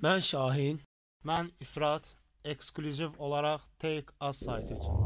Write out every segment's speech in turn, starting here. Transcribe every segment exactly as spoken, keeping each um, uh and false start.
Mən Şahin. Mən İfrat, eksklüziv olaraq Take Us saytı üçün.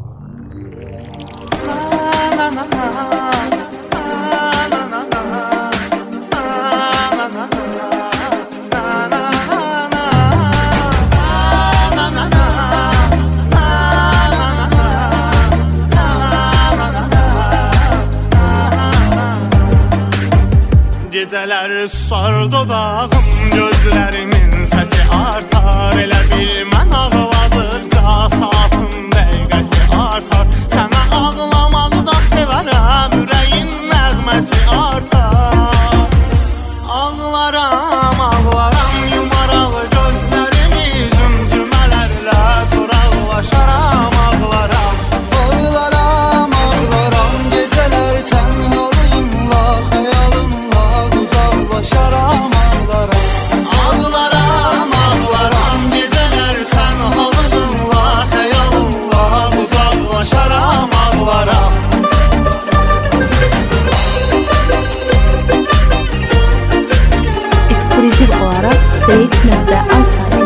Gecələr susar dodağım, gözlərimin səsi artar. Elə bil mən ağladıqca saatın dəqiqəsi artar. Sənə ağlamağı da sevərəm, ürəyin nəğməsi artar. Ağlaram, ağlaram, yumaraq gözlərimi zümzümələrlə, sonra ağlaşaram, ağlaram. Ağlaram, ağlaram, gecələr tənhalığınla, xəyalınla qucaqlaşaram, ağlaram. Ağlaram, ağlaram, gecələr tənhalığınla, xəyalınla qucaqlaşaram, ağlaram. Eksklüziv olaraq Take.az saytı.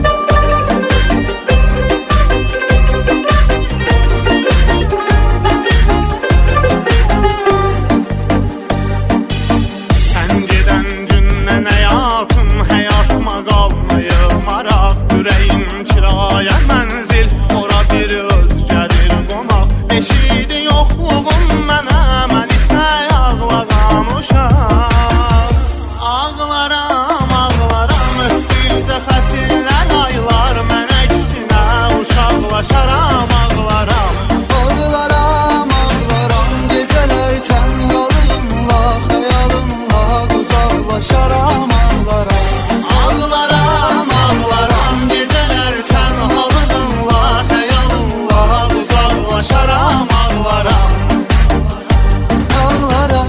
Sən gedən gündən həyatım, həyatıma qalmayıb maraq. Ürəyim kirayə mənzil, ora bir özgədir qonaq. Eşidi yoxluğum mənə, mən isə ağladan uşaq. Ağlaram, ağlaram, ötdükcə fəsillər, aylar, mən əksinə uşaqlaşaram, ağlaram. Ağlaram, ağlaram, gecələr tənhalığınla, xəyalınla qucaqlaşaram, ağlaram. Ağlaram, ağlaram, gecələr tənhalığınla, xəyalınla qucaqlaşaram, ağlaram. Ağlaram,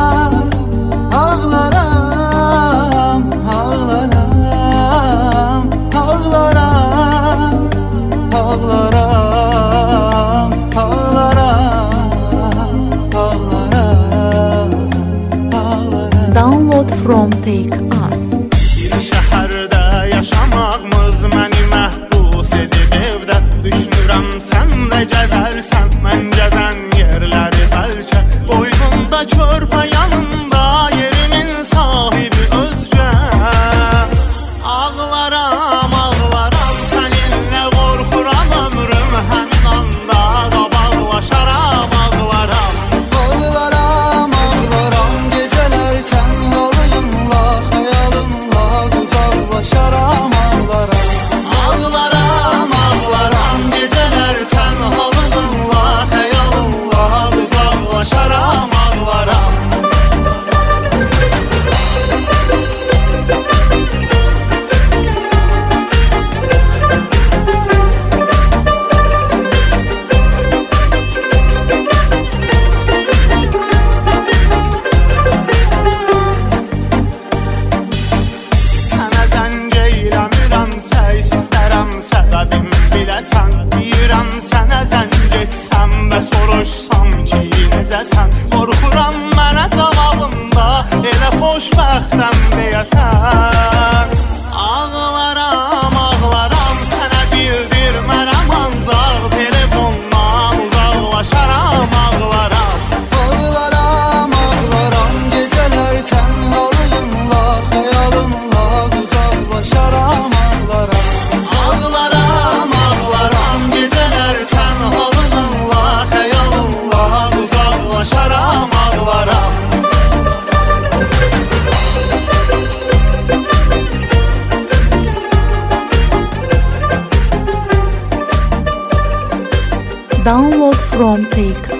ağlaram, ağlaram, ağlaram, ağlaram, ağlaram, ağlaram. Download from Take.az. Bir şəhərdə yaşamağımız məni məhbus edib evdə. Düşünürəm sən də gəzərsən, mən gəzən yerləri bəlkə. Boynunda körpə yanında, yerimin sahibi özgə. Ağlaram, ağlaram, səninlə qorxuram ömrüm, həmin anda qabaqlaşaram, ağlaram. Ağlaram, ağlaram, gecələr tənhalığınla, xəyalınla qucaqlaşaram, ağlaram. Ağlaram, ağlaram, gecələr tənhalığınla, xəyalınla qucaqlaşaram, ağlaram. Sənə zəng eyləmirəmsə, istərəm səbəbim biləsən. Deyirəm sənə zəng etsəm və soruşsam ki, necəsən. Qorxuram mənə cavabında, elə xoşbəxtəm deyəsən. Ağlaram, ağlaram, sənə bildirmərəm, ancaq telefondan uzaqlaşaram, ağlaram. Ağlaram, ağlaram, gecələr tənhalığınla, xəyalınla qucaqlaşaram, ağlaram. Ağlaram, ağlaram, gecələr tənhalığınla, xəyalınla qucaqlaşaram, ağlaram. Download from Take.az.